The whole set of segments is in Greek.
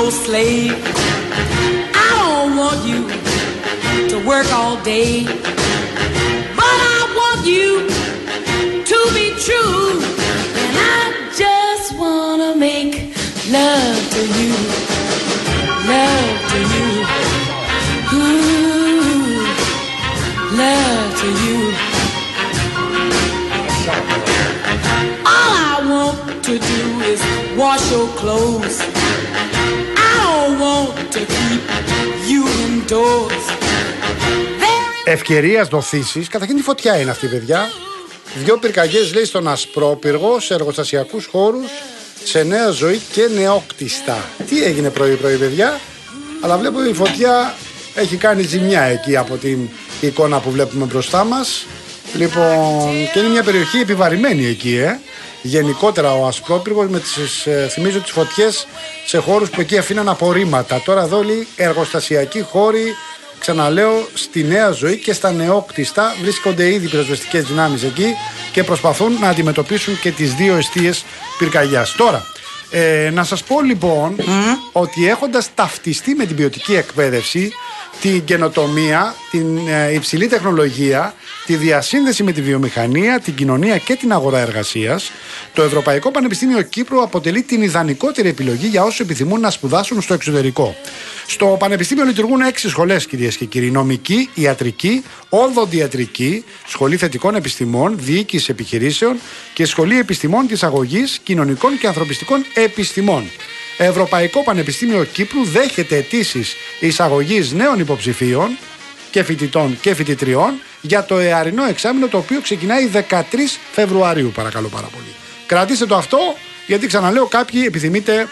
slave. I don't want you to work all day, but I want you to be true, and I just wanna make love to you, love to you, ooh, love to you. All I want to do is wash your clothes. I don't want to keep you indoors. Ευκαιρίας δοθήσεις, καταρχήν τη φωτιά είναι αυτή, παιδιά. 2 πυρκαγιές, λέει, στον Ασπρόπυργο, σε εργοστασιακούς χώρους, σε Νέα Ζωή και Νεόκτιστα. Τι έγινε πρωί-πρωί, παιδιά? Αλλά βλέπω η φωτιά έχει κάνει ζημιά εκεί από την εικόνα που βλέπουμε μπροστά μας. Λοιπόν, και είναι μια περιοχή επιβαρημένη εκεί, Γενικότερα ο Ασπρόπυργος με τις, θυμίζω, τις φωτιές σε χώρους που εκεί αφήναν απορρίμματα. Τώρα εδώ, λέει, εργοστασιακοί χώροι, ξαναλέω, στη Νέα Ζωή και στα Νεόκτιστα βρίσκονται ήδη πυροσβεστικές δυνάμεις εκεί και προσπαθούν να αντιμετωπίσουν και τις 2 εστίες πυρκαγιάς. Τώρα, να σας πω λοιπόν ότι έχοντας ταυτιστεί με την ποιοτική εκπαίδευση, την καινοτομία, την υψηλή τεχνολογία, τη διασύνδεση με τη βιομηχανία, την κοινωνία και την αγορά εργασίας, το Ευρωπαϊκό Πανεπιστήμιο Κύπρου αποτελεί την ιδανικότερη επιλογή για όσους επιθυμούν να σπουδάσουν στο εξωτερικό. Στο Πανεπιστήμιο λειτουργούν 6 σχολές, κυρίες και κύριοι: νομική, ιατρική, οδοντιατρική, σχολή θετικών επιστημών, διοίκηση επιχειρήσεων και σχολή επιστημών της αγωγής, κοινωνικών και ανθρωπιστικών επιστημών. Ευρωπαϊκό Πανεπιστήμιο Κύπρου δέχεται αιτήσεις εισαγωγής νέων υποψηφίων και φοιτητών και φοιτητριών για το εαρινό εξάμηνο, το οποίο ξεκινάει 13 Φεβρουαρίου, παρακαλώ πάρα πολύ. Κρατήστε το αυτό, γιατί ξαναλέω, κάποιοι επιθυμείτε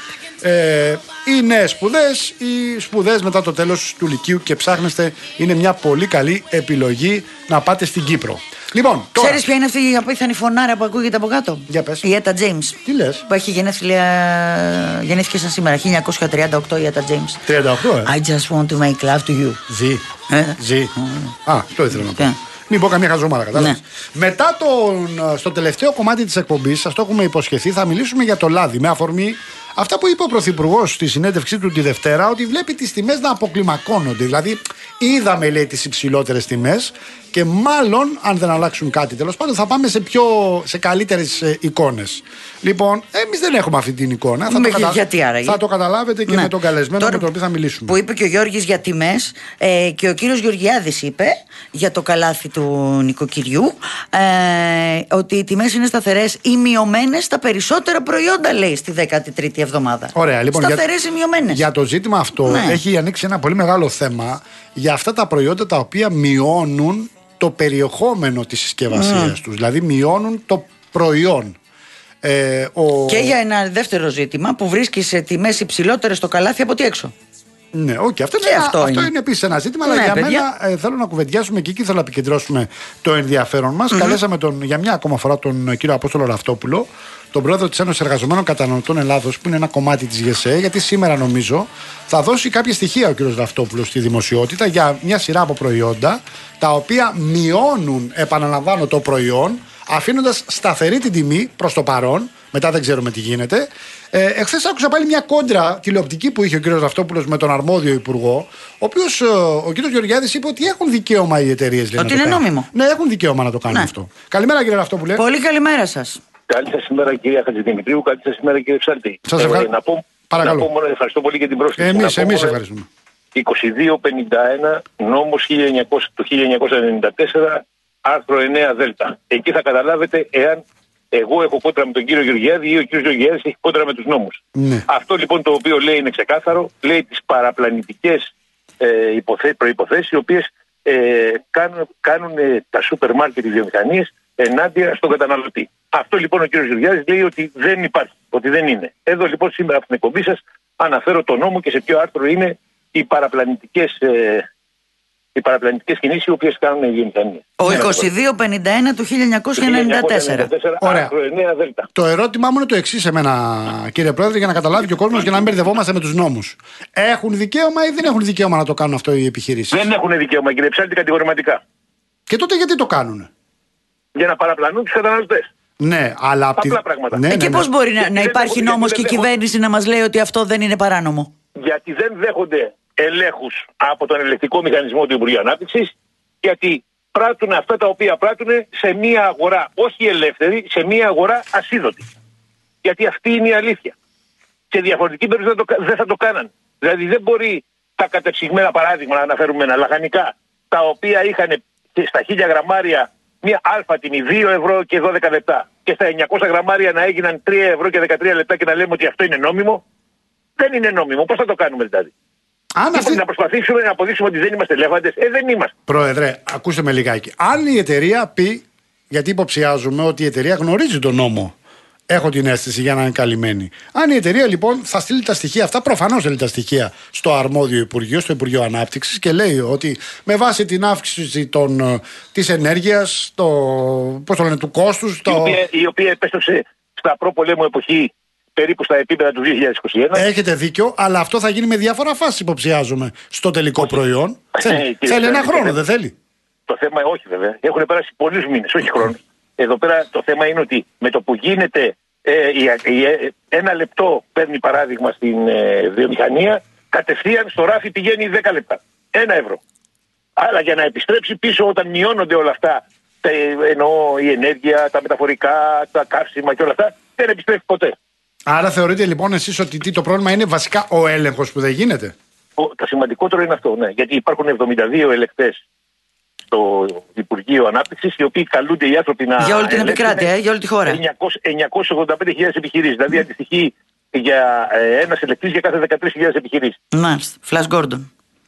ή νέες σπουδές ή σπουδές μετά το τέλος του Λυκείου και ψάχνεστε, είναι μια πολύ καλή επιλογή να πάτε στην Κύπρο. Λοιπόν, τώρα... Ξέρεις ποια είναι αυτή η απίθανη φωνάρα που ακούγεται από κάτω? Για πες. Η Έτα Τζέιμς. Τι λες? Που έχει γεννήθηκε σαν σήμερα, 1938, η Έτα Τζέιμς. 38, I just want to make love to you. Ζή. Α, το ήθελα να πω. Μην πω καμία χαζομάρα, κατάλαβες. Μετά στο τελευταίο κομμάτι της εκπομπής, σας το έχουμε υποσχεθεί, θα μιλήσουμε για το λάδι. Με αφορμή αυτά που είπε ο Πρωθυπουργός στη συνέντευξή του τη Δευτέρα, ότι βλέπει τις τιμές να αποκλιμακώνονται. Δηλαδή, είδαμε, λέει, τις υψηλότερες τιμές και μάλλον, αν δεν αλλάξουν κάτι, τέλος πάντων, θα πάμε σε καλύτερες εικόνες. Λοιπόν, εμείς δεν έχουμε αυτή την εικόνα. Θα το καταλάβετε και με τον καλεσμένο τώρα, με τον οποίο θα μιλήσουμε. Που είπε και ο Γιώργης για τιμές, και ο κύριος Γεωργιάδης είπε για το καλάθι του νοικοκυριού, ότι οι τιμές είναι σταθερές ή μειωμένες στα περισσότερα προϊόντα, λέει, στη 13η εβδομάδα. Ωραία, λοιπόν. Σταθερές ή μειωμένες. Για το ζήτημα αυτό έχει ανοίξει ένα πολύ μεγάλο θέμα για αυτά τα προϊόντα τα οποία μειώνουν το περιεχόμενο της συσκευασίας τους. Δηλαδή μειώνουν το προϊόν. Και για ένα δεύτερο ζήτημα που βρίσκει σε τιμές υψηλότερες στο καλάθι από ό,τι έξω. Ναι, αυτό είναι επίσης ένα ζήτημα, αλλά για μένα θέλω να κουβεντιάσουμε και εκεί θέλω να επικεντρώσουμε το ενδιαφέρον μας. Καλέσαμε για μια ακόμα φορά τον κύριο Απόστολο Ραυτόπουλο, τον πρόεδρο της Ένωσης Εργαζομένων Καταναλωτών Ελλάδος, που είναι ένα κομμάτι της ΓΕΣΕ, γιατί σήμερα νομίζω θα δώσει κάποια στοιχεία ο κύριος Ραυτόπουλος στη δημοσιότητα για μια σειρά από προϊόντα τα οποία μειώνουν, επαναλαμβάνω, το προϊόν, αφήνοντας σταθερή την τιμή προς το παρόν. Μετά δεν ξέρουμε τι γίνεται. Εχθές άκουσα πάλι μια κόντρα τηλεοπτική που είχε ο κύριος Ραυτόπουλος με τον αρμόδιο υπουργό, ο οποίος, ο κύριος Γεωργιάδης, είπε ότι έχουν δικαίωμα οι εταιρείες. Ότι είναι νόμιμο. Ναι, έχουν δικαίωμα να το κάνουν αυτό. Καλημέρα, κύριε Ραυτόπουλε. Πολύ καλημέρα σας. Καλή σας ημέρα, κυρία Χατζηδημητρίου. Καλή σας ημέρα, κύριε Ψάλτη. Σας ευχαριστώ. Παρακαλώ. Να πω μόνο, ευχαριστώ πολύ για την πρόσκληση. Εμείς ευχαριστούμε. 2251, νόμος 1994, άρθρο 9 Δέλτα. Εκεί θα καταλάβετε εάν εγώ έχω κόντρα με τον κύριο Γεωργιάδη ή ο κύριος Γεωργιάδης έχει κόντρα με τους νόμους. Ναι. Αυτό λοιπόν το οποίο λέει είναι ξεκάθαρο. Λέει τις παραπλανητικές προϋποθέσεις οι οποίες κάνουν τα σούπερ μάρκετ, οι βιομηχανίες, ενάντια στον καταναλωτή. Αυτό λοιπόν ο κύριος Γεωργιάδης λέει ότι δεν υπάρχει, ότι δεν είναι. Εδώ λοιπόν σήμερα από την εκπομπή σας αναφέρω το νόμο και σε ποιο άρθρο είναι οι παραπλανητικές κινήσεις οι οποίες κάνουν οι βιομηχανίες. Ο 2251 του 1994. Ωραία. Το ερώτημά μου είναι το εξής εμένα, κύριε Πρόεδρε, για να καταλάβει και ο κόσμος και να μην μπερδευόμαστε με τους νόμους. Έχουν δικαίωμα ή δεν έχουν δικαίωμα να το κάνουν αυτό οι επιχειρήσεις? Δεν έχουν δικαίωμα, κύριε Ψάλτη, κατηγορηματικά. Και τότε γιατί το κάνουν? Για να παραπλανούν τους καταναλωτές. Ναι, αλλά απλά πράγματα. Και πώς μπορεί να υπάρχει νόμος και η κυβέρνηση να μας λέει ότι αυτό δεν είναι παράνομο? γιατί δεν δέχονται ελέγχους από τον ελεκτικό μηχανισμό του Υπουργείου Ανάπτυξης, γιατί πράττουν αυτά τα οποία πράττουν σε μια αγορά όχι ελεύθερη, σε μια αγορά ασίδωτη. Γιατί αυτή είναι η αλήθεια. Σε διαφορετική περίπτωση δεν θα το κάναν. Δηλαδή δεν μπορεί τα κατεψυγμένα, παράδειγμα, να αναφέρουμε ένα, λαχανικά, τα οποία είχαν στα 1000 γραμμάρια μια αλφα τιμή 2 ευρώ και 12 λεπτά και στα 900 γραμμάρια να έγιναν 3 ευρώ και 13 λεπτά και να λέμε ότι αυτό είναι νόμιμο. Δεν είναι νόμιμο. Πώς θα το κάνουμε δηλαδή? Να προσπαθήσουμε να αποδείξουμε ότι δεν είμαστε ελέφαντες. Δεν είμαστε. Πρόεδρε, ακούστε με λιγάκι. Αν η εταιρεία πει, γιατί υποψιάζουμε ότι η εταιρεία γνωρίζει τον νόμο, έχω την αίσθηση για να είναι καλυμμένη. Αν η εταιρεία λοιπόν θα στείλει τα στοιχεία αυτά, προφανώς στείλει τα στοιχεία στο αρμόδιο Υπουργείο, στο Υπουργείο Ανάπτυξης, και λέει ότι με βάση την αύξηση της ενέργειας, του κόστους. Η οποία επέστρεψε στα προπολέμου εποχή περίπου στα επίπεδα του 2021. Έχετε δίκιο, αλλά αυτό θα γίνει με διάφορα φάσεις, υποψιάζομαι, στο τελικό προϊόν. Θέλει ένα χρόνο, δεν θέλει? Το θέμα, όχι βέβαια. Έχουν περάσει πολλούς μήνες, όχι χρόνος. Εδώ πέρα το θέμα είναι ότι με το που γίνεται ένα λεπτό, παίρνει παράδειγμα στην βιομηχανία, κατευθείαν στο ράφι πηγαίνει 10 λεπτά. 1 ευρώ. Αλλά για να επιστρέψει πίσω όταν μειώνονται όλα αυτά, εννοώ η ενέργεια, τα μεταφορικά, τα καύσιμα και όλα αυτά, δεν επιστρέφει ποτέ. Άρα θεωρείτε λοιπόν εσείς ότι το πρόβλημα είναι βασικά ο έλεγχος που δεν γίνεται? Το σημαντικότερο είναι αυτό, ναι. Γιατί υπάρχουν 72 ελεκτές στο Υπουργείο Ανάπτυξης, οι οποίοι καλούνται οι άνθρωποι να. Για όλη την επικράτεια, για όλη τη χώρα. 985.000 επιχειρήσεις. Δηλαδή αντιστοιχεί για ένας ελεκτής για κάθε 13.000 επιχειρήσεις. Μάλιστα. Φλας Γκόρντον.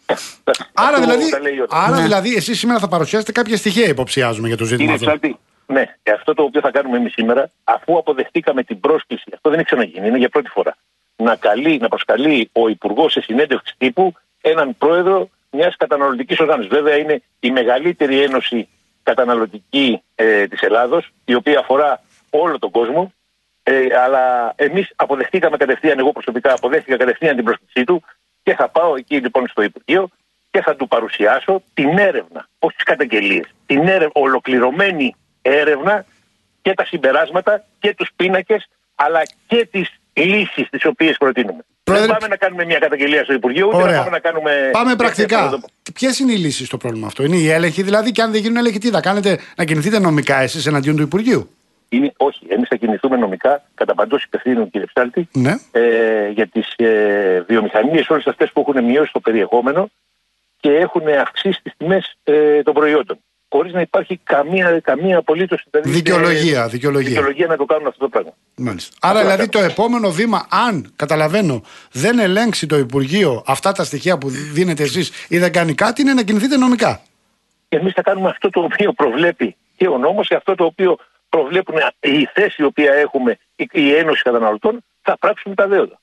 Άρα δηλαδή εσείς σήμερα θα παρουσιάσετε κάποια στοιχεία, υποψιάζουμε, για το ζήτημα αυτό. Ναι, αυτό το οποίο θα κάνουμε εμείς σήμερα, αφού αποδεχτήκαμε την πρόσκληση, αυτό δεν έχει ξαναγίνει, είναι για πρώτη φορά, να προσκαλεί ο Υπουργός σε συνέντευξη τύπου έναν πρόεδρο μιας καταναλωτικής οργάνωσης. Βέβαια είναι η μεγαλύτερη ένωση καταναλωτική της Ελλάδος, η οποία αφορά όλο τον κόσμο, αλλά εμείς αποδεχτήκαμε κατευθείαν, εγώ προσωπικά αποδέχτηκα κατευθείαν την πρόσκλησή του και θα πάω εκεί λοιπόν στο Υπουργείο και θα του παρουσιάσω την έρευνα, όχι τις καταγγελίες, την ολοκληρωμένη έρευνα και τα συμπεράσματα και τους πίνακες, αλλά και τις λύσεις τις οποίες προτείνουμε. Δεν πάμε να κάνουμε μια καταγγελία στο Υπουργείο, ούτε να πάμε να κάνουμε. Πάμε πρακτικά. Ποιες είναι οι λύσεις στο πρόβλημα αυτό? Είναι η έλεγχη δηλαδή? Και αν δεν γίνουν έλεγχοι, τι θα κάνετε? Να κινηθείτε νομικά εσείς εναντίον του Υπουργείου? Όχι, εμείς θα κινηθούμε νομικά κατά παντός υπευθύνων, κύριε Ψάλτη, ναι, για τις βιομηχανίες όλες αυτές που έχουν μειώσει το περιεχόμενο και έχουν αυξήσει τις τιμές των προϊόντων, χωρίς να υπάρχει καμία απολύτως δικαιολογία να το κάνουν αυτό το πράγμα. Μάλιστα. Άρα δηλαδή το επόμενο βήμα, αν καταλαβαίνω δεν ελέγξει το Υπουργείο αυτά τα στοιχεία που δίνετε εσείς ή δεν κάνει κάτι, είναι να κινηθείτε νομικά. Εμείς θα κάνουμε αυτό το οποίο προβλέπει και ο νόμος και αυτό το οποίο προβλέπουν η θέση η οποία έχουμε, η Ένωση Καταναλωτών, θα πράξουμε τα δέοντα.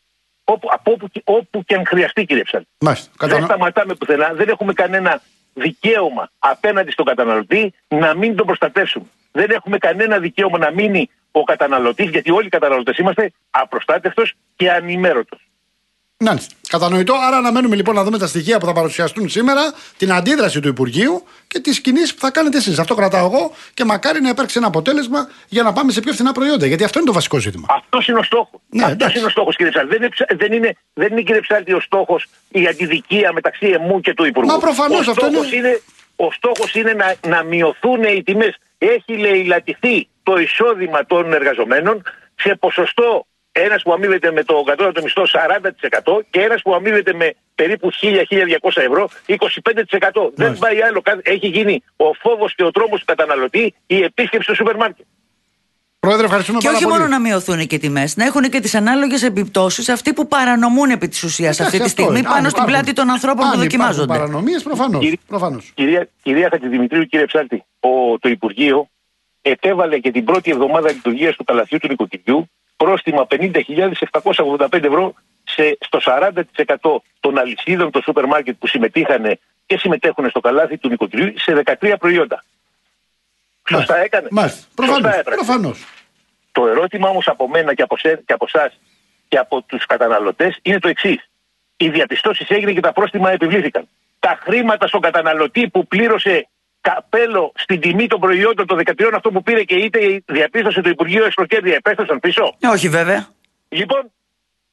Όπου και αν χρειαστεί, κύριε Ψάλτη. Δεν σταματάμε πουθενά, δεν έχουμε κανένα δικαίωμα απέναντι στον καταναλωτή να μην τον προστατεύσουμε. Δεν έχουμε κανένα δικαίωμα να μείνει ο καταναλωτής, γιατί όλοι οι καταναλωτές είμαστε, απροστάτευτος και ανημέρωτος. Ναι, κατανοητό. Άρα αναμένουμε λοιπόν να δούμε τα στοιχεία που θα παρουσιαστούν σήμερα, την αντίδραση του Υπουργείου και τις κινήσεις που θα κάνετε εσείς. Αυτό κρατάω εγώ και μακάρι να υπάρξει ένα αποτέλεσμα για να πάμε σε πιο φθηνά προϊόντα. Γιατί αυτό είναι το βασικό ζήτημα. Αυτός είναι ο στόχος. Ναι, αυτός είναι ο στόχος, κύριε Ψάλτη. Δεν είναι, κύριε Ψάλτη, ο στόχος η αντιδικία μεταξύ εμού και του Υπουργού. Μα προφανώς αυτό είναι. Ο στόχος είναι να μειωθούν οι τιμές. Έχει λαιλατηθεί το εισόδημα των εργαζομένων σε ποσοστό. Ένας που αμείβεται με το κατώτατο μισθό 40% και ένας που αμείβεται με περίπου 1.000-1.200 ευρώ 25%. Δεν πάει άλλο. Έχει γίνει ο φόβος και ο τρόμος του καταναλωτή η επίσκεψη στο σούπερ μάρκετ. Πρόεδρε, ευχαριστούμε και πάρα όχι πολύ. μόνο να μειωθούν και τιμές, να έχουν και τις ανάλογες επιπτώσεις αυτοί που παρανομούν επί της ουσίας αυτή τη στιγμή πάνω στην πλάτη των ανθρώπων που δοκιμάζονται. Παρανομίες, προφανώς. Κυρία Χατζηδημητρίου, κύριε Ψάλτη, το Υπουργείο επέβαλε και την πρώτη εβδομάδα λειτουργίας του καλαθιού του νοικοκυριού πρόστιμα 50.785 ευρώ στο 40% των αλυσίδων των σούπερ μάρκετ που συμμετείχαν και συμμετέχουν στο καλάθι του νοικοκυριού σε 13 προϊόντα. Σωστά έκανε. Προφανώς. Το ερώτημα όμως από μένα και από εσάς και από τους καταναλωτές είναι το εξής. Οι διαπιστώσεις έγιναν και τα πρόστιμα επιβλήθηκαν. Τα χρήματα στον καταναλωτή που πλήρωσε καπέλο στην τιμή των προϊόντων των 13 αυτό που πήρε και είτε διαπίστωσε το Υπουργείο Εξωκέρδια επέστρεψαν πίσω? Όχι βέβαια. Λοιπόν,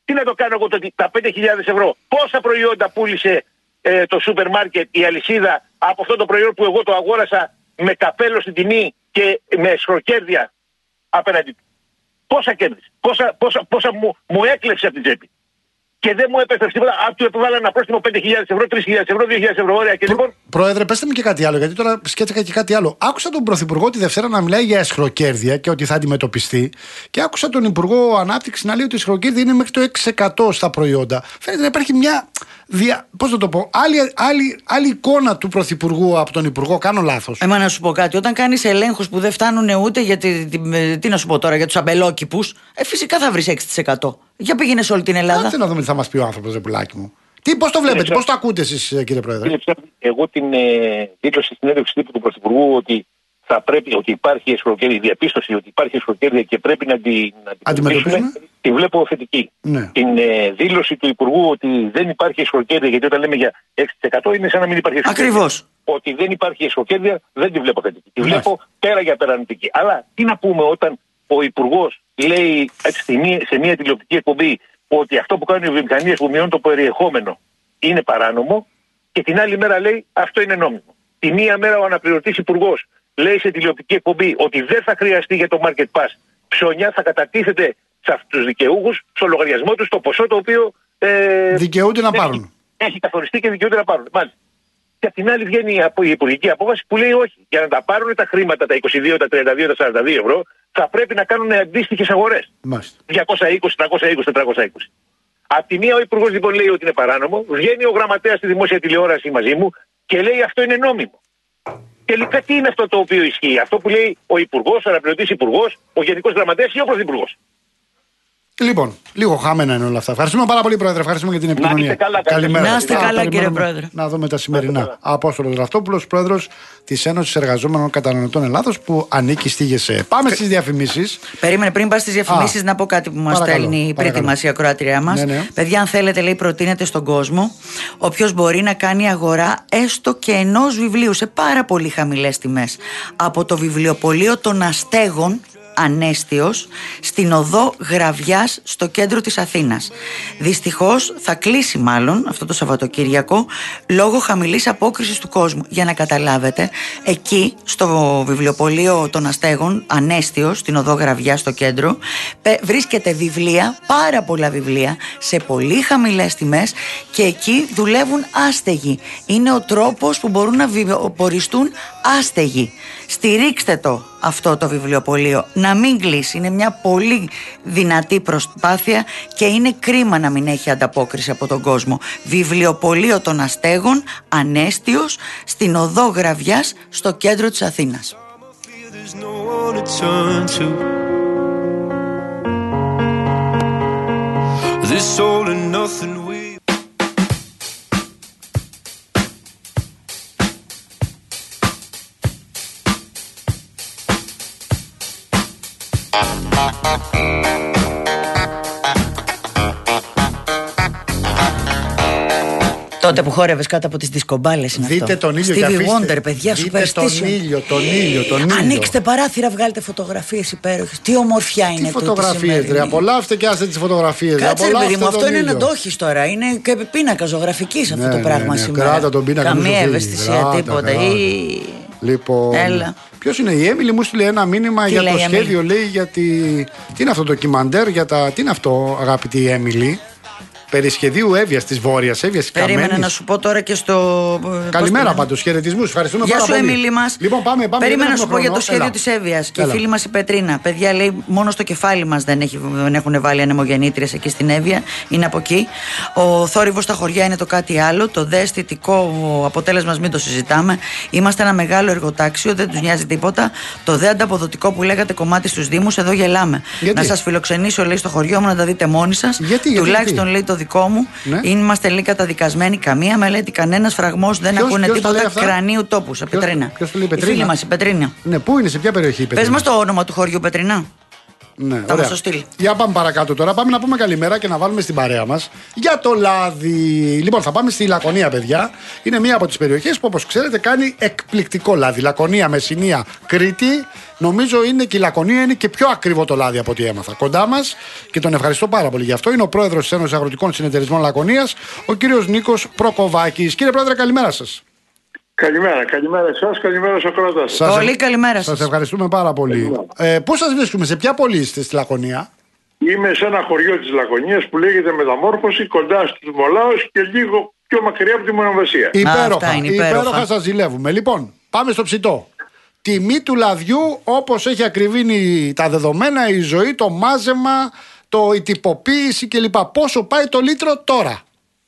Τι να το κάνω εγώ τα 5.000 ευρώ? Πόσα προϊόντα πούλησε το σούπερ μάρκετ, η αλυσίδα, από αυτό το προϊόν που εγώ το αγόρασα με καπέλο στην τιμή και με σχροκέρδια απέναντι του? Πόσα κέρδισε? Πόσα μου έκλεψε από την τσέπη? Και δεν μου έπεφτε τίποτα. Από του έβαλα ένα πρόστιμο 5.000 ευρώ, 3.000 ευρώ, 2.000 ευρώ. Ωραία. Και λοιπόν. Πρόεδρε, πέστε μου και κάτι άλλο, γιατί τώρα σκέφτηκα και κάτι άλλο. Άκουσα τον Πρωθυπουργό τη Δευτέρα να μιλάει για εσχροκέρδια και ότι θα αντιμετωπιστεί. Και άκουσα τον Υπουργό Ανάπτυξη να λέει ότι η εσχροκέρδια είναι μέχρι το 6% στα προϊόντα. Φαίνεται να υπάρχει μια. Πώς να το πω, άλλη εικόνα του Πρωθυπουργού από τον Υπουργό. Κάνω λάθος? Να σου πω κάτι. Όταν κάνεις ελέγχους που δεν φτάνουν ούτε για τι να σου πω τώρα, για τους αμπελόκηπους, φυσικά θα βρεις 6%. Για πήγαινε σε όλη την Ελλάδα. Κάτσε να δούμε τι θα μας πει ο άνθρωπος, ρε πουλάκι μου. Πώς το βλέπετε, πώς το ακούτε εσείς, κύριε Πρόεδρε? Εγώ την δήλωση στην συνέντευξη τύπου του Πρωθυπουργού ότι θα πρέπει, ότι υπάρχει εσχροκέρδια, η διαπίστωση ότι υπάρχει εσχροκέρδια και πρέπει να την αντιμετωπίσουμε, τη βλέπω θετική. Ναι. Την δήλωση του Υπουργού ότι δεν υπάρχει εσχροκέρδια, γιατί όταν λέμε για 6% είναι σαν να μην υπάρχει εσχροκέρδια. Ακριβώς. Ότι δεν υπάρχει εσχροκέρδια δεν τη βλέπω θετική. Τη βλέπω πέρα για πέρα αρνητική. Αλλά τι να πούμε όταν ο Υπουργός λέει σε μια τηλεοπτική εκπομπή ότι αυτό που κάνουν οι βιομηχανίες που μειώνουν το περιεχόμενο είναι παράνομο, και την άλλη μέρα λέει αυτό είναι νόμιμο. Τη μία μέρα ο αναπληρωτής Υπουργός λέει σε τηλεοπτική εκπομπή ότι δεν θα χρειαστεί για το Market Pass ψώνια, θα κατατίθεται σε αυτούς τους δικαιούχους, στο λογαριασμό τους, το ποσό το οποίο δικαιούνται να πάρουν. Έχει καθοριστεί και δικαιούνται να πάρουν. Μάλιστα. Και απ' την άλλη βγαίνει η υπουργική απόφαση που λέει όχι. Για να τα πάρουν τα χρήματα, τα 22, τα 32, τα 42 ευρώ, θα πρέπει να κάνουν αντίστοιχες αγορές. 220, 320, 420. Απ' τη μία ο Υπουργός λοιπόν λέει ότι είναι παράνομο, βγαίνει ο γραμματέας στη δημόσια τηλεόραση μαζί μου και λέει αυτό είναι νόμιμο. Τελικά τι είναι αυτό το οποίο ισχύει? Αυτό που λέει ο Υπουργός, ο αναπληρωτής Υπουργός, ο Γενικός Γραμματέας ή ο Πρωθυπουργός? Λοιπόν, λίγο χαμένα είναι όλα αυτά. Ευχαριστούμε πάρα πολύ, Πρόεδρε. Ευχαριστούμε για την επικοινωνία. Καλημέρα. Να είστε καλά, κύριε Πρόεδρε. Να δούμε τα σημερινά. Απόστολος Ραφτόπουλος, Πρόεδρος της Ένωσης Εργαζόμενων Καταναλωτών Ελλάδος, που ανήκει στη ΓΕΣΕ. Πάμε στις διαφημίσεις. Περίμενε, πριν πας στις διαφημίσεις, να πω κάτι που μας στέλνει πριν μας η ακροάτριά μας. Ναι. Παιδιά, αν θέλετε, λέει, προτείνετε στον κόσμο όποιος μπορεί να κάνει αγορά έστω και ενός βιβλίου σε πάρα πολύ χαμηλές τιμές από το βιβλιοπωλείο των Αστέγων, Ανέστιος, στην οδό Γραβιάς, στο κέντρο της Αθήνας. Δυστυχώς θα κλείσει μάλλον αυτό το Σαββατοκύριακο λόγω χαμηλής απόκρισης του κόσμου. Για να καταλάβετε, εκεί στο βιβλιοπωλείο των Αστέγων, Ανέστιος, στην οδό Γραβιάς, στο κέντρο, βρίσκεται βιβλία, πάρα πολλά βιβλία, σε πολύ χαμηλές τιμές, και εκεί δουλεύουν άστεγοι. Είναι ο τρόπος που μπορούν να βιοποριστούν άστεγοι. Στηρίξτε το αυτό το βιβλιοπωλείο, να μην κλείσει. Είναι μια πολύ δυνατή προσπάθεια και είναι κρίμα να μην έχει ανταπόκριση από τον κόσμο. Βιβλιοπωλείο των Αστέγων, Ανέστιος, στην οδό Γραβιάς, στο κέντρο της Αθήνας. Τότε που χόρευες κάτω από τις δισκομπάλες είναι δείτε αυτό. Τον ήλιο Stevie και Wonder, παιδιά, δείτε τον ήλιο. Ανοίξτε παράθυρα, βγάλτε φωτογραφίες υπέροχες. Τι ομορφιά είναι τούτη. Τι φωτογραφίες, ρε, απολαύστε και άστε τις φωτογραφίες. Κάτσε, ρε παιδί μου, αυτό είναι εντόχης τώρα. Είναι και πίνακα ζωγραφικής αυτό το πράγμα σήμερα. Κράτα τον πίνακα. Καμία ευαισθησία, τίποτα. Λοιπόν, ποιος είναι? Η Έμιλη μου στείλε ένα μήνυμα για το σχέδιο, λέει, για τι είναι αυτό το ντοκιμαντέρ, τι είναι αυτό, αγαπητή Έμιλη? Περί σχεδίου Εύβοιας, της Βόρειας Εύβοιας. Περίμενα να σου πω τώρα και στο. Καλημέρα πάντως, χαιρετισμούς. Ευχαριστούμε πάρα πολύ. Γεια σου, Εμίλη μας. Λοιπόν, πάμε. Περίμενα να σου πω για το σχέδιο της Εύβοιας. Και η φίλη μας η Πετρίνα. Παιδιά, λέει, μόνο στο κεφάλι μας δεν έχουν βάλει ανεμογεννήτριες εκεί στην Εύβοια. Είναι από εκεί. Ο θόρυβος στα χωριά είναι το κάτι άλλο. Το δε αισθητικό αποτέλεσμα μην το συζητάμε. Είμαστε ένα μεγάλο εργοτάξιο, δεν τους νοιάζει τίποτα. Το δε ανταποδοτικό που λέγατε κομμάτι στους Δήμους, εδώ γελάμε. Να σας φιλοξενήσω, λέει, στο χωριό μου να τα δείτε μόνοι σας. Τουλάχιστον, λέει, το δικό μου. Ναι. Είμαστε λίγο καταδικασμένοι. Καμία μελέτη, κανένας φραγμός, δεν ακούνε τίποτα. Κρανίου τόπου. Πετρίνα. Ποιος το λέει, η φίλη μας, η Πετρίνα. Ναι, πού είναι, σε ποια περιοχή η Πετρίνα? Πες μας το όνομα του χωριού, Πετρίνα. Ναι, Θα ωραία. μας το στείλει. Για πάμε παρακάτω τώρα. Πάμε να πούμε καλημέρα και να βάλουμε στην παρέα μας για το λάδι. Λοιπόν, θα πάμε στη Λακωνία, παιδιά. Είναι μία από τις περιοχές που, όπως ξέρετε, κάνει εκπληκτικό λάδι. Λακωνία, Μεσσηνία, Κρήτη. Νομίζω είναι και η Λακωνία είναι και πιο ακριβό το λάδι από ό,τι έμαθα. Κοντά μας και τον ευχαριστώ πάρα πολύ γι' αυτό. Είναι ο πρόεδρος της Ένωσης Αγροτικών Συνεταιρισμών Λακωνίας, ο κύριος Νίκος Προκοβάκης. Κύριε Πρόεδρε, καλημέρα σας. Καλημέρα εσάς, καλημέρα στους ακροατές. Πολύ καλημέρα σας. Σας ευχαριστούμε πάρα πολύ. Πώς σας βρίσκουμε, σε ποια πόλη είστε στη Λακωνία? Είμαι σε ένα χωριό της Λακωνίας που λέγεται Μεταμόρφωση, κοντά στους Μολάους και λίγο πιο μακριά από τη Μονοβασία. αυτά Υπέροχα, είναι υπέροχα. σας ζηλεύουμε. Λοιπόν, πάμε στο ψητό. Τιμή του λαδιού όπως έχει ακριβήνει τα δεδομένα, η ζωή, το μάζεμα, η τυποποίηση κλπ. Πόσο πάει το λίτρο τώρα?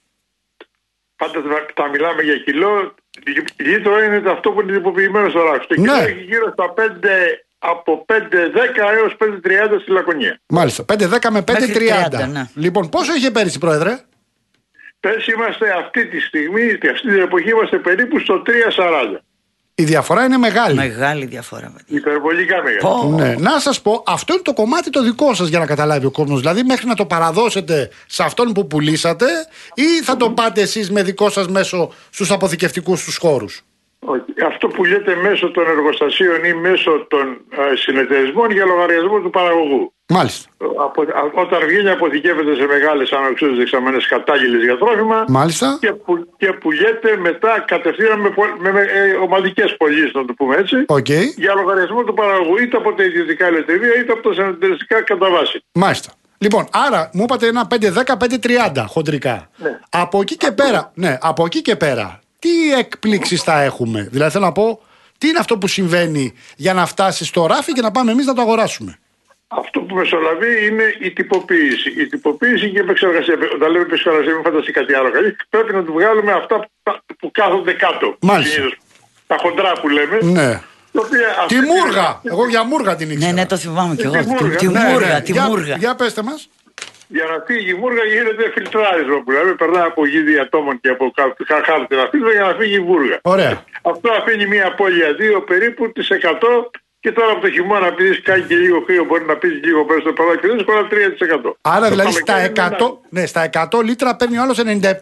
Πάντα τα μιλάμε για κιλό. Λίτρο είναι αυτό που είναι τυποποιημένο στο ράφι. Το κιλό έχει γύρω στα 5, από 5,10 έως 5,30 στη Λακωνία. Μάλιστα, 5,10 με 5,30. Ναι. Λοιπόν, πόσο είχε πέρυσι, Πρόεδρε? Πέρσι είμαστε αυτή τη στιγμή, αυτή την εποχή είμαστε περίπου στο 3,40. Η διαφορά είναι μεγάλη. Μεγάλη διαφορά. Υπερβολικά μεγάλη. Ναι. Να σας πω, αυτό είναι το κομμάτι το δικό σας για να καταλάβει ο κόσμος. Δηλαδή, μέχρι να το παραδώσετε σε αυτόν που πουλήσατε, ή θα το πάτε εσείς με δικό σας μέσο στους αποθηκευτικούς τους χώρους? Αυτό που λέτε μέσω των εργοστασίων ή μέσω των συνεταιρισμών για λογαριασμό του παραγωγού. Μάλιστα. Όταν βγαίνει αποθηκεύεται σε μεγάλες αναξιώσεις δεξαμενές κατάγγελες για τρόφιμα. Μάλιστα. Και πουλιέται μετά κατευθείαν με ομαδικές πωλήσεις, να το πούμε έτσι, για λογαριασμό του παραγωγού, είτε από τα ιδιωτικά ελευθερία είτε από τα συνεταιριστικά κατά βάση. Μάλιστα. Λοιπόν, άρα μου είπατε ένα 5,10, 5,30 χοντρικά. Ναι. Από εκεί και πέρα, τι εκπλήξεις θα έχουμε? Δηλαδή, θέλω να πω, τι είναι αυτό που συμβαίνει για να φτάσει στο ράφι και να πάμε εμείς να το αγοράσουμε? Αυτό που μεσολαβεί είναι η τυποποίηση. Η τυποποίηση και η επεξεργασία. Όταν λέμε επεξεργασία, μην φανταστεί κάτι άλλο. Πρέπει να του βγάλουμε αυτά που κάθονται κάτω. Μάλιστα. Τα χοντρά που λέμε. Ναι. Τη μούργα! Εγώ για μούργα την ήξερα. Ναι, το θυμάμαι κι εγώ. Τη μούργα. Για πέστε μας. Για να φύγει η μούργα γίνεται φιλτράρισμα που λέμε. Περνάει από γίδι ατόμων και από χάρτινα φίλτρα για να φύγει η μούργα. Ωραία. Αυτό αφήνει μια απώλεια 2 περίπου τις 100. Και τώρα από το χειμώνα, επειδή κάνει και λίγο κρύο, μπορεί να πει λίγο περισσότερο παρά και δύσκολα 3%. Άρα δηλαδή στα 100 λίτρα παίρνει ο άλλος 97 ή 98.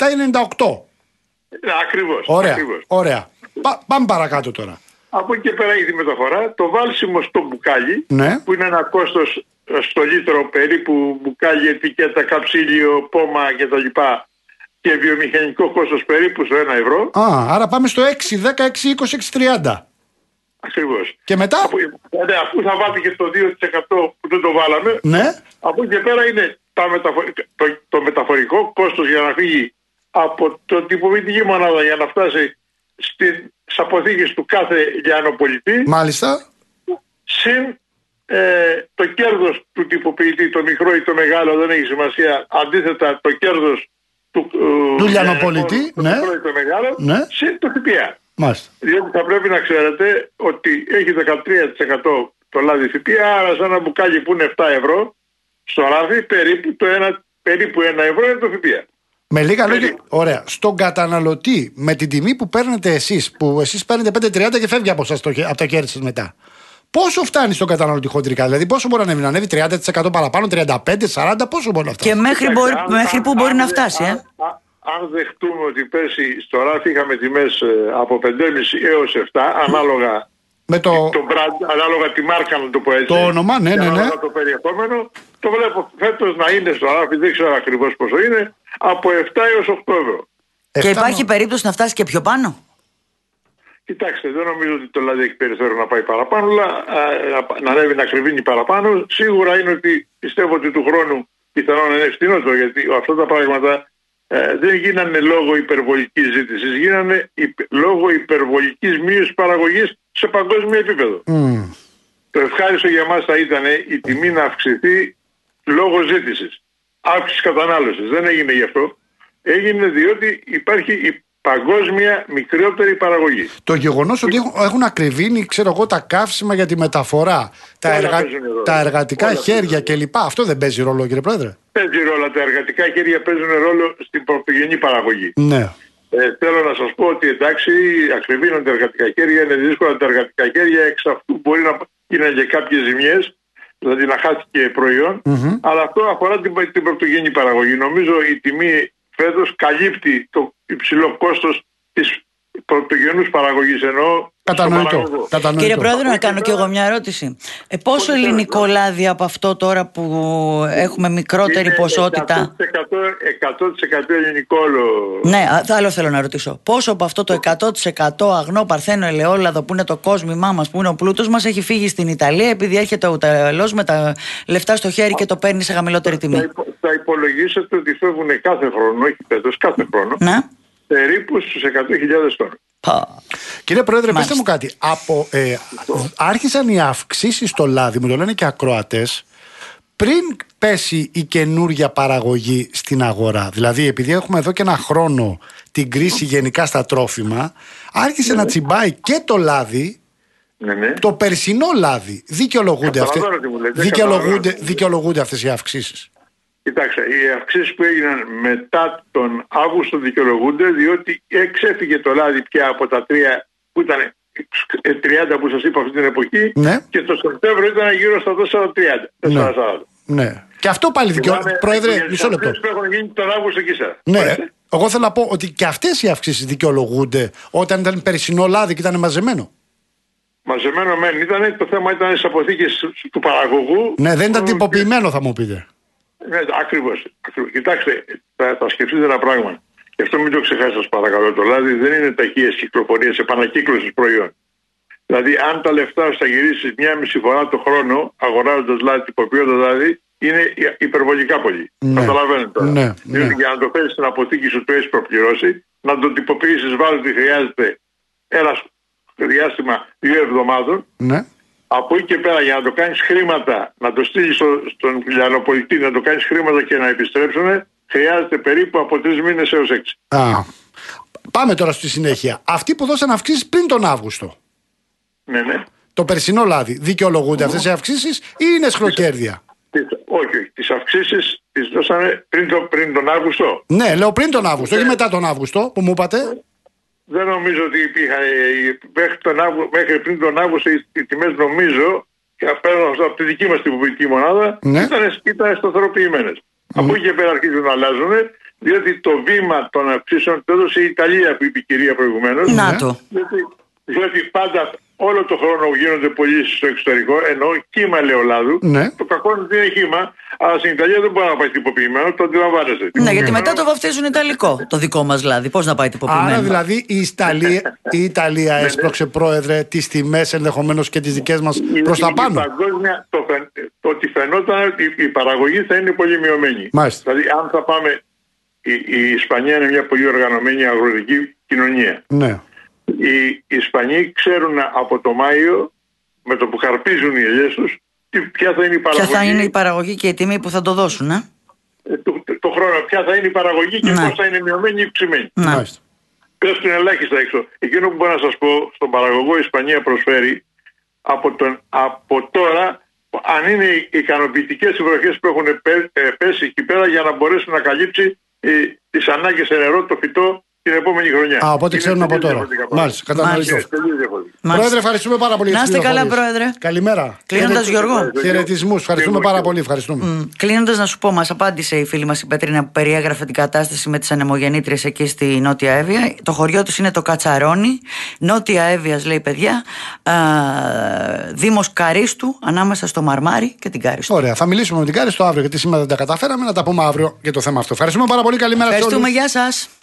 Ακριβώς. Ωραία. Πάμε παρακάτω τώρα. Από εκεί και πέρα έχει τη μεταφορά. Το βάλσιμο στο μπουκάλι, που είναι ένα κόστος στο λίτρο περίπου, μπουκάλι, ετικέτα, καψίλιο, πόμα κτλ. Και βιομηχανικό κόστος περίπου στο 1 ευρώ. Άρα πάμε στο 6, 10, 6, 20, 6, 30. Ακριβώς. Και μετά. Αφού θα βάλετε και το 2% που δεν το βάλαμε, από εκεί και πέρα είναι το μεταφορικό κόστος για να φύγει από το τυποποιητική μονάδα για να φτάσει στις αποθήκες του κάθε λιανοπολιτή. Μάλιστα. Συν το κέρδος του τυποποιητή, το μικρό ή το μεγάλο, δεν έχει σημασία. Αντίθετα, το κέρδος του λιανοπολιτή, το μικρό ή το μεγάλο, συν το ΦΠΑ. Μάλιστα. Διότι θα πρέπει να ξέρετε ότι έχει 13% το λάδι ΦΠΑ, άρα σε ένα μπουκάλι που είναι 7 ευρώ, στο ράφι περίπου 1 ευρώ είναι το ΦΠΑ. Με λίγα λόγια, ωραία. Στον καταναλωτή, με την τιμή που παίρνετε εσείς, που εσείς παίρνετε 5,30 και φεύγει από τα κέρδη σας μετά, πόσο φτάνει στον καταναλωτή χοντρικά? Δηλαδή, πόσο μπορεί να ανέβει 30% παραπάνω, 35-40, πόσο μπορεί να φτάσει? Και μέχρι που μπορεί να φτάσει, Αν δεχτούμε ότι πέρσι στο ράφι είχαμε τιμές από 5,5 έως 7, ανάλογα με ανάλογα τη μάρκα, να το πω έτσι. Το όνομα, ναι. Ανάλογα το περιεχόμενο, το βλέπω φέτος να είναι στο ράφι, δεν ξέρω ακριβώς πόσο είναι, από 7 έως 8 ευρώ. Και υπάρχει περίπτωση να φτάσει και πιο πάνω? Κοιτάξτε, δεν νομίζω ότι το λάδι έχει περιθώριο να πάει παραπάνω, αλλά να ανέβει να κρυβίνει παραπάνω. Σίγουρα είναι ότι πιστεύω ότι του χρόνου πιθανόν να είναι φθηνότερο, γιατί αυτά τα πράγματα δεν γίνανε λόγω υπερβολικής ζήτησης, γίνανε λόγω υπερβολικής μείωσης παραγωγής σε παγκόσμιο επίπεδο. Το ευχάριστο για μας θα ήταν η τιμή να αυξηθεί λόγω ζήτησης, αύξηση κατανάλωσης. Δεν έγινε γι' αυτό. Έγινε διότι υπάρχει η παγκόσμια μικρότερη παραγωγή. Το γεγονός ότι έχουν ακριβήνει, ξέρω εγώ, τα καύσιμα για τη μεταφορά, τα εργατικά χέρια κλπ. Αυτό δεν παίζει ρόλο, κύριε Πρόεδρε? Παίζει ρόλο. Τα εργατικά χέρια παίζουν ρόλο στην πρωτογενή παραγωγή. Ναι. Θέλω να σας πω ότι εντάξει, ακριβήνονται τα εργατικά χέρια, είναι δύσκολα τα εργατικά χέρια, εξ αυτού μπορεί να γίνουν και κάποιες ζημιές. δηλαδή να χάθηκε προϊόν, αλλά αυτό αφορά την πρωτογενή παραγωγή. Νομίζω η τιμή φέτος καλύπτει το υψηλό κόστος της πρωτογενούς παραγωγής, εννοώ. Κατανοητό. Κύριε Πρόεδρε, να κάνω και εγώ μια ερώτηση. Πόσο ελληνικό λάδι από αυτό τώρα που έχουμε μικρότερη ποσότητα? 100% ελληνικό. Ναι, άλλο θέλω να ρωτήσω. Πόσο από αυτό το 100% αγνό παρθένο ελαιόλαδο που είναι το κόσμημά μας, που είναι ο πλούτος μας, έχει φύγει στην Ιταλία επειδή έρχεται ο Ιταλός με τα λεφτά στο χέρι και το παίρνει σε χαμηλότερη τιμή? Θα υπολογίσετε ότι φεύγουν κάθε χρόνο, όχι φέτος, κάθε χρόνο, περίπου στους 100.000 τόνους. Κύριε Πρόεδρε, πέστε μου κάτι. Άρχισαν οι αυξήσεις στο λάδι, μου το λένε και ακροατές, πριν πέσει η καινούργια παραγωγή στην αγορά. Δηλαδή, επειδή έχουμε εδώ και ένα χρόνο την κρίση γενικά στα τρόφιμα, άρχισε να τσιμπάει και το λάδι. Το περσινό λάδι. Δικαιολογούνται αυτές οι αυξήσεις? Κοιτάξτε, οι αυξήσεις που έγιναν μετά τον Αύγουστο δικαιολογούνται, διότι εξέφυγε το λάδι πια από τα 3 που ήταν 30 που σας είπα αυτή την εποχή, και το Σεπτέμβριο ήταν γύρω στα 430. Ναι. Και αυτό πάλι δικαιολογούνται. Πρόεδρε, μισό λεπτό. Που έχουν γίνει τον Αύγουστο και ύστερα. Ναι. Εγώ θέλω να πω ότι και αυτές οι αυξήσεις δικαιολογούνται όταν ήταν περσινό λάδι και ήταν μαζεμένο. Μαζεμένο μεν ήταν, το θέμα ήταν στις αποθήκες του παραγωγού. Ναι, δεν ήταν τυποποιημένο, θα μου πείτε. Ναι, ακριβώς. Κοιτάξτε, θα σκεφτείτε ένα πράγμα. Γι' αυτό μην το ξεχάσετε, σας παρακαλώ. Το λάδι δεν είναι ταχείες κυκλοφορίες, επανακύκλωσης προϊόν. Δηλαδή, αν τα λεφτά θα γυρίσεις 1,5 φορά το χρόνο αγοράζοντας λάδι, τυποποιώντας λάδι, είναι υπερβολικά πολύ. Καταλαβαίνετε τώρα. Διότι για να το φέρεις στην αποθήκη σου, το έχεις προπληρώσει, να το τυποποιήσεις, βάλει χρειάζεται ένα διάστημα 2 εβδομάδων. Από εκεί και πέρα, για να το κάνεις χρήματα, να το στείλεις στον λιανοπολιτή, να το κάνεις χρήματα και να επιστρέψουν, χρειάζεται περίπου από 3 μήνες έως 6. Πάμε τώρα στη συνέχεια. Αυτοί που δώσαν αυξήσεις πριν τον Αύγουστο. Ναι. Το περσινό λάδι, δικαιολογούνται αυτές οι αυξήσεις ή είναι σχροκέρδια? Όχι. Τις αυξήσεις τις δώσανε πριν τον Αύγουστο. Ναι, λέω πριν τον Αύγουστο, όχι μετά τον Αύγουστο που μου είπατε. Δεν νομίζω ότι υπήρχαν μέχρι πριν τον Αύγουστο οι τιμές, νομίζω, και απέναντι από τη δική μας τυποποιητική μονάδα, ήταν σταθεροποιημένες. Από εκεί και πέρα αρχίζουν να αλλάζουν, διότι το βήμα των αυξήσεων το έδωσε η Ιταλία, που είπε η κυρία προηγουμένως. Διότι πάντα όλο το χρόνο γίνονται πωλήσεις στο εξωτερικό, ενώ κύμα ελαιολάδου. Το κακό είναι ότι είναι κύμα, αλλά στην Ιταλία δεν μπορεί να πάει τυποποιημένο, το αντιλαμβάνεστε. Ναι, γιατί μετά το βαφτίζουν Ιταλικό, το δικό μας λάδι. Πώς να πάει τυποποιημένο? Άρα δηλαδή η Ιταλία έσπρωξε, Πρόεδρε, τις τιμές ενδεχομένως και τις δικές μας προς τα πάνω. Το ότι φαινόταν ότι η παραγωγή θα είναι πολύ μειωμένη. Δηλαδή, αν θα πάμε. Η Ισπανία είναι μια πολύ οργανωμένη αγροτική κοινωνία. Οι Ισπανοί ξέρουν από το Μάιο, με το που χαρπίζουν οι ελιές τους, ποια θα είναι η παραγωγή. Ποια θα είναι η παραγωγή και η τιμή που θα το δώσουν, το χρόνο, ποια θα είναι η παραγωγή και πώς θα είναι μειωμένη ή αυξημένη. Πέφτουν ελάχιστα έξω. Εκείνο που μπορώ να σας πω, στον παραγωγό η Ισπανία προσφέρει από τώρα, αν είναι ικανοποιητικές οι βροχές που έχουν πέσει εκεί πέρα, για να μπορέσει να καλύψει τις ανάγκες σε νερό, το φυτό, την επόμενη χρονιά. Οπότε ξέρουν από τώρα. Μάλιστα, κατανοητό. Πρόεδρε, ευχαριστούμε πάρα πολύ. Να είστε καλά, Πρόεδρε. Καλημέρα. Κλείνοντας, Γιώργο. Χαιρετισμούς. Ευχαριστούμε πάρα πολύ. Κλείνοντας, να σου πω, μας απάντησε η φίλη μας η Πέτρινα που περιέγραφε την κατάσταση με τις ανεμογεννήτριες εκεί στη Νότια Εύβοια. Το χωριό τους είναι το Κατσαρόνι. Νότια Εύβοιας, λέει, παιδιά. Δήμος Καρίστου, ανάμεσα στο Μαρμάρι και την Κάριστο. Ωραία. Θα μιλήσουμε με την Κάριστο αύριο, γιατί σήμερα δεν τα καταφέραμε. Να τα πούμε αύριο για το θέμα αυτό. Ευχαριστούμε πάρα πολύ. Καλημέρα. Ευχαριστούμε. Γεια σας.